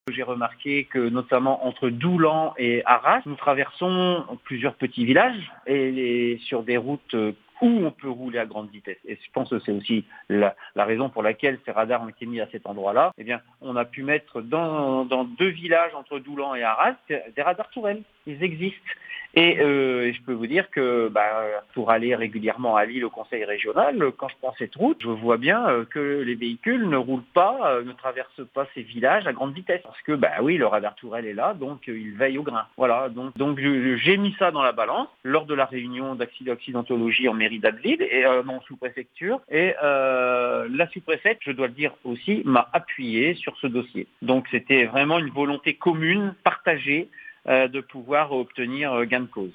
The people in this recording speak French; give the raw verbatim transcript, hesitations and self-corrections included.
J'ai remarqué que notamment entre Doulan et Arras, nous traversons plusieurs petits villages et les, sur des routes où on peut rouler à grande vitesse. Et je pense que c'est aussi la, la raison pour laquelle ces radars ont été mis à cet endroit-là. Eh bien, on a pu mettre dans, dans deux villages entre Doulan et Arras des radars tourelles. Ils existent. Et euh, je peux vous dire que bah, pour aller régulièrement à Lille au conseil régional, quand je prends cette route, je vois bien euh, que les véhicules ne roulent pas, euh, ne traversent pas ces villages à grande vitesse. Parce que bah oui, le radar tourelle est là, donc euh, il veille au grain. Voilà, donc, donc je, j'ai mis ça dans la balance lors de la réunion d'accidentologie en mairie d'Abbeville et euh, non sous-préfecture. Et euh, la sous-préfète, je dois le dire aussi, m'a appuyé sur ce dossier. Donc c'était vraiment une volonté commune, partagée, de pouvoir obtenir gain de cause.